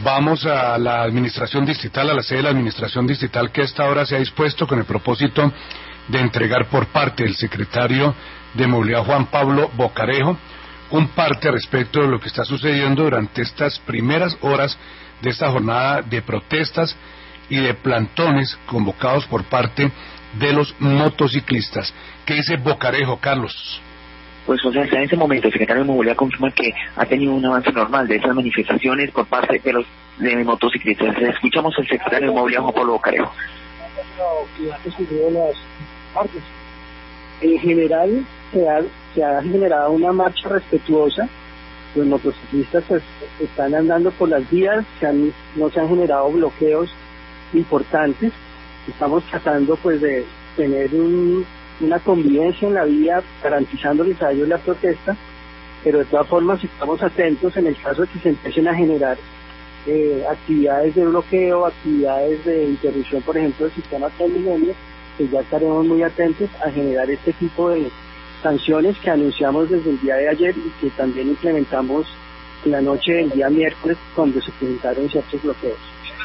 vamos a la administración distrital, a la sede de la administración distrital, que a esta hora se ha dispuesto con el propósito de entregar por parte del secretario de Movilidad, Juan Pablo Bocarejo, un parte respecto de lo que está sucediendo durante estas primeras horas de esta jornada de protestas y de plantones convocados por parte de los motociclistas. ¿Qué dice Bocarejo, Carlos? Pues, o sea, hasta en ese momento el secretario de Movilidad confirma que ha tenido un avance normal de esas manifestaciones por parte de los motociclistas. Escuchamos al secretario de Movilidad, Juan Pablo Bocarejo. En general se ha generado una marcha respetuosa. Los motociclistas pues están andando por las vías, no se han generado bloqueos importantes. Estamos tratando pues de tener una convivencia en la vía, garantizándoles a ellos la protesta, pero de todas formas estamos atentos en el caso de que se empiecen a generar actividades de bloqueo, actividades de interrupción, por ejemplo, del sistema Transmilenio, que ya estaremos muy atentos a generar este tipo de sanciones que anunciamos desde el día de ayer y que también implementamos en la noche del día miércoles cuando se presentaron ciertos bloqueos.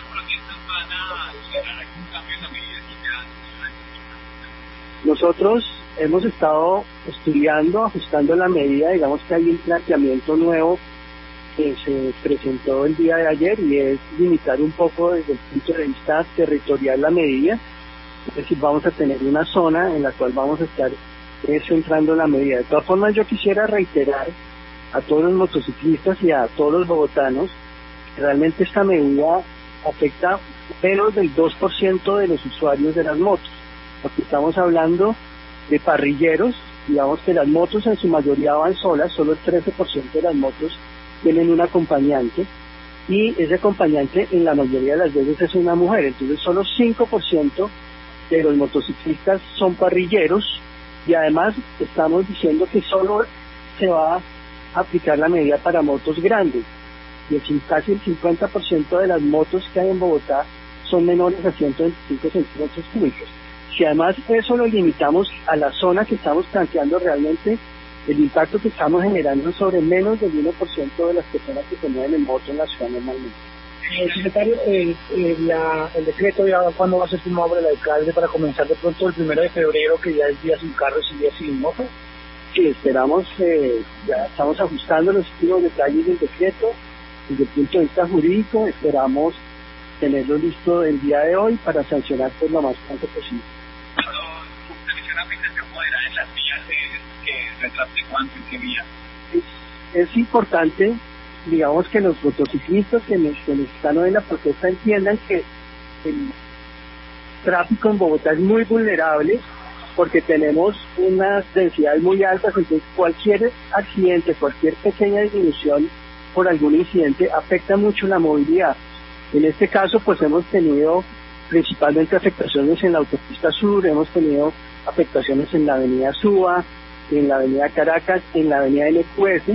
Nosotros hemos estado estudiando, ajustando la medida. Digamos que hay un planteamiento nuevo que se presentó el día de ayer y es limitar un poco desde el punto de vista territorial la medida. Es decir, vamos a tener una zona en la cual vamos a estar centrando la medida. De todas formas, yo quisiera reiterar a todos los motociclistas y a todos los bogotanos que realmente esta medida afecta menos del 2% de los usuarios de las motos. Porque estamos hablando de parrilleros, digamos que las motos en su mayoría van solas, solo el 13% de las motos tienen un acompañante, y ese acompañante en la mayoría de las veces es una mujer, entonces solo 5% de los motociclistas son parrilleros, y además estamos diciendo que solo se va a aplicar la medida para motos grandes, y casi el 50% de las motos que hay en Bogotá son menores a 125 centímetros cúbicos. Si además eso lo limitamos a la zona que estamos planteando, realmente el impacto que estamos generando sobre menos del 1% de las personas que se mueven en moto en la ciudad normalmente. Secretario, el decreto ya cuándo va a ser firmado por el alcalde para comenzar de pronto el 1 de febrero, que ya es día sin carros y día sin moto? Sí, esperamos, ya estamos ajustando los últimos detalles del decreto. Desde el punto de vista jurídico, esperamos tenerlo listo el día de hoy para sancionar por lo más pronto posible. ¿Usted menciona afectación moderada en las vías? ¿Que retrase cuánto, en qué vía? Es importante, digamos, que los motociclistas que nos están hoy en la protesta entiendan que el tráfico en Bogotá es muy vulnerable porque tenemos unas densidades muy altas, entonces cualquier accidente, cualquier pequeña disminución por algún incidente afecta mucho la movilidad. En este caso, pues hemos tenido principalmente afectaciones en la autopista sur, hemos tenido afectaciones en la avenida Suba, en la avenida Caracas, en la avenida NQS,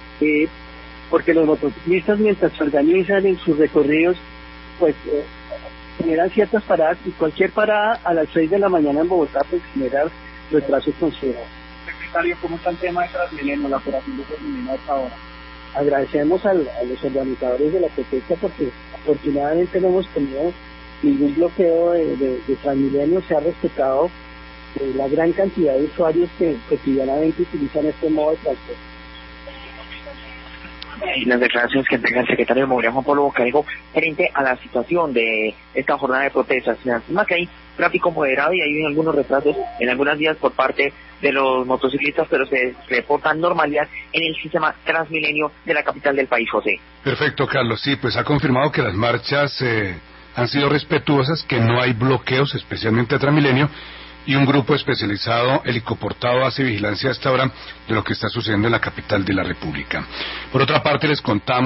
porque los motociclistas, mientras se organizan en sus recorridos, pues generan ciertas paradas, y cualquier parada a las 6 de la mañana en Bogotá pues genera retrasos considerables. Secretario, ¿cómo está el tema de Transmilenio, la operación de Transmilenio hasta ahora? Agradecemos a los organizadores de la protesta porque afortunadamente no hemos tenido ningún bloqueo de Transmilenio. Se ha respetado la gran cantidad de usuarios que cotidianamente utilizan este modo de transporte. Y las declaraciones que entrega el secretario de Movilidad, Juan Pablo Bocarejo, frente a la situación de esta jornada de protestas. Se afirma que hay tráfico moderado y hay algunos retrasos en algunas vías por parte de los motociclistas, pero se reporta normalidad en el sistema Transmilenio de la capital del país, José. Perfecto, Carlos. Sí, pues ha confirmado que las marchas han sido respetuosas, que no hay bloqueos, especialmente a Transmilenio, y un grupo especializado helicoportado hace vigilancia a esta hora de lo que está sucediendo en la capital de la República. Por otra parte, les contamos